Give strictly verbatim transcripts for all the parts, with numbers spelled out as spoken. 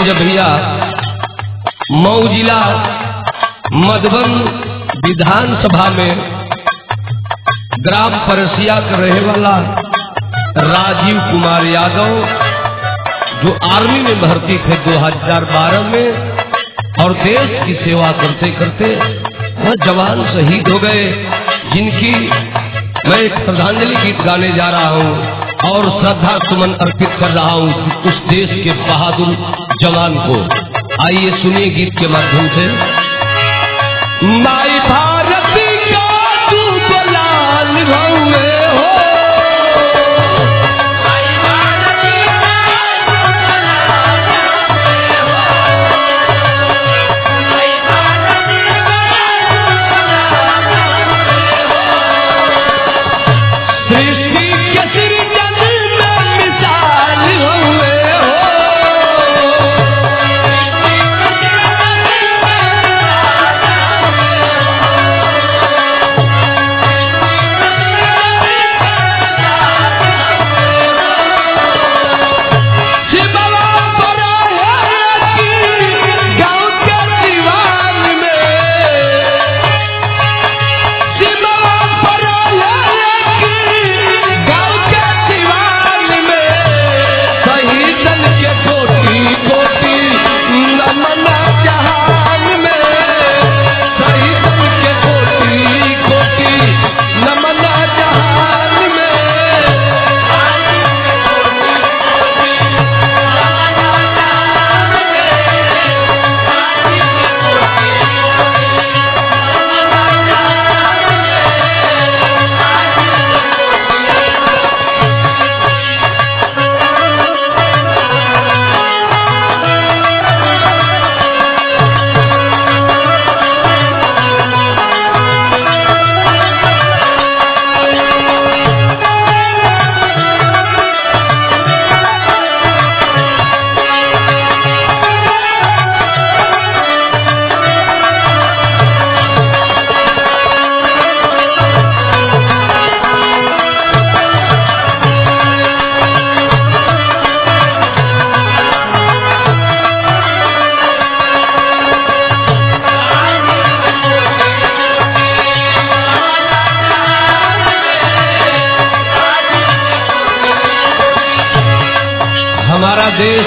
लीजिए भैया, मऊ जिला मधुबन विधानसभा में ग्राम परसिया का रहने वाला राजीव कुमार यादव, जो आर्मी में भर्ती थे दो हज़ार बारह में, और देश की सेवा करते करते वह जवान शहीद हो गए, जिनकी मैं एक श्रद्धांजलि गीत गाने जा रहा हूँ और श्रद्धा सुमन अर्पित कर रहा हूँ उस देश के बहादुर जवान को। आइए सुनिए गीत के माध्यम से। माई भारती का तू बलाल भौवे हो, हमारा देश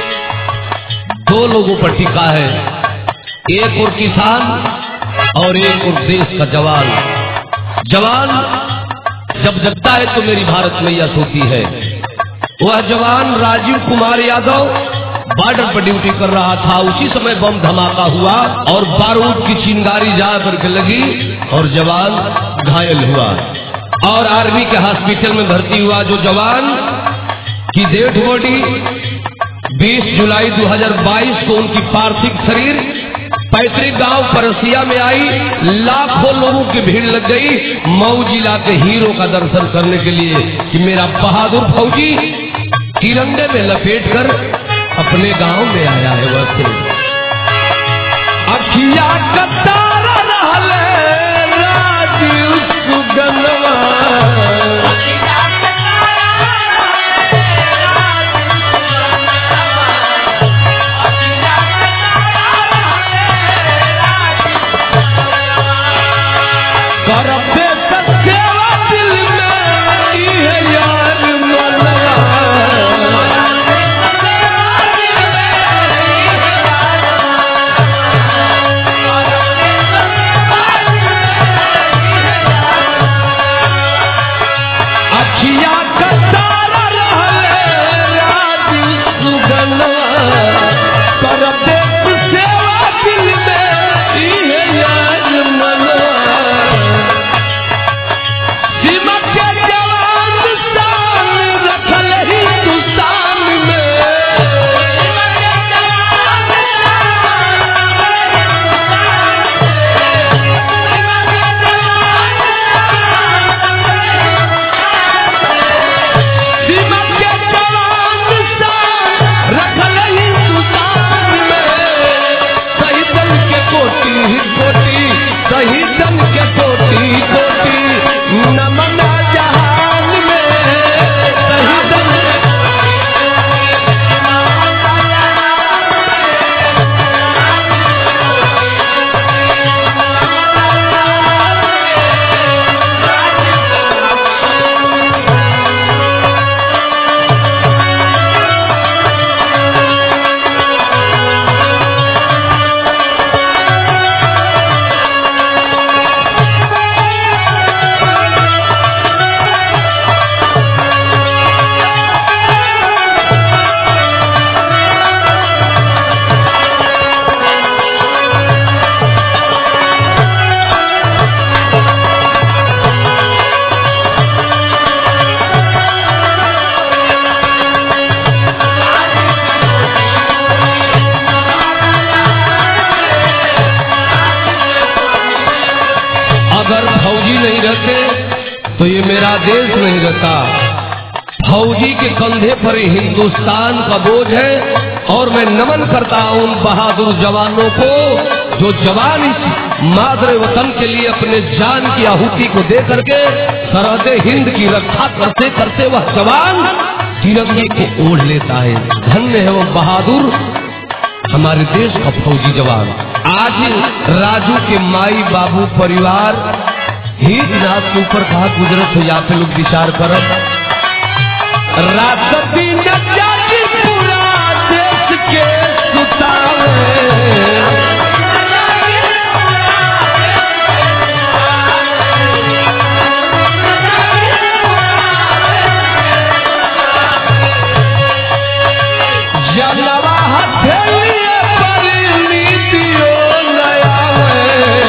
दो लोगों पर टिका है, एक और किसान और एक और देश का जवान। जवान जब जगता है तो मेरी भारत मैया सोती है। वह जवान राजीव कुमार यादव बॉर्डर पर ड्यूटी कर रहा था, उसी समय बम धमाका हुआ और बारूद की चिंगारी जा करके लगी और जवान घायल हुआ और आर्मी के हॉस्पिटल में भर्ती हुआ। जो जवान की डेड बॉडी बीस जुलाई दो हज़ार बाईस को उनकी पार्थिव शरीर पैतृक गांव परसिया में आई। लाखों लोगों की भीड़ लग गई मऊ जिला के हीरो का दर्शन करने के लिए कि मेरा बहादुर फौजी तिरंगे में लपेट कर अपने गांव में आया है। वह अखिया कतारा रहले राजीव सुगनवा, मेरा देश नहीं रहता। फौजी के कंधे पर हिंदुस्तान का बोझ है और मैं नमन करता हूं उन बहादुर जवानों को जो जवान इस मादरे वतन के लिए अपने जान की आहुति को दे करके सरहदे हिंद की रक्षा करते करते वह जवान तिरंगे को ओढ़ लेता है। धन्य है वो बहादुर हमारे देश का फौजी जवान। आज राजू के माई बाबू परिवार ही रात के ऊपर कहा गुजरत हो, या पे लोग विचार करब रात दिन जागी पूरा देश के सुतावे। जनवा हथेलिए पर नीतियों नयावे।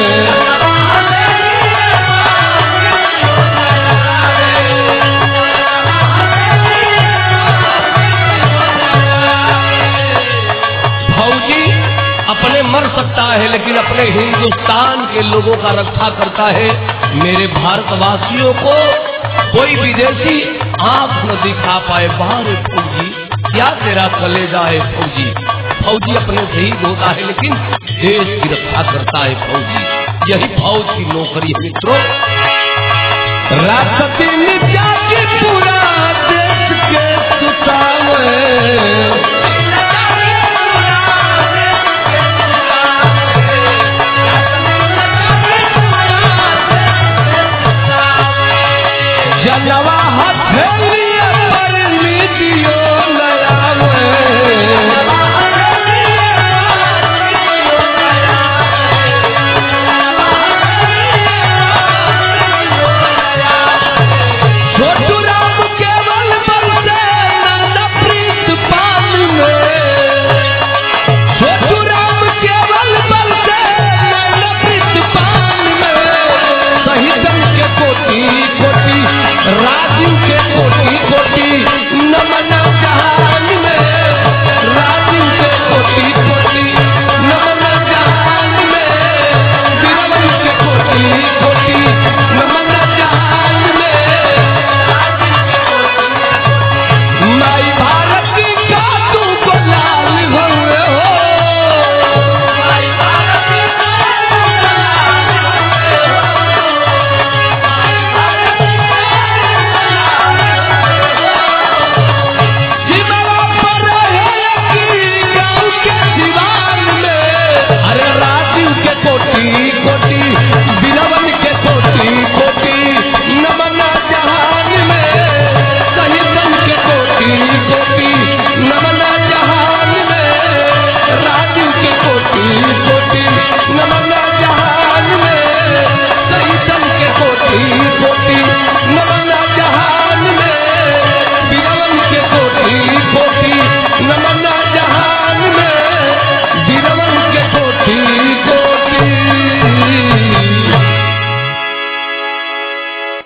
अपने मर सकता है लेकिन अपने हिंदुस्तान के लोगों का रक्षा करता है। मेरे भारतवासियों को कोई विदेशी आंख न दिखा पाए। बाहर फौजी क्या तेरा कलेजा है फौजी। फौजी अपने शहीद होता है लेकिन देश की रक्षा करता है फौजी। यही फौज की नौकरी है मित्रों। रात दिन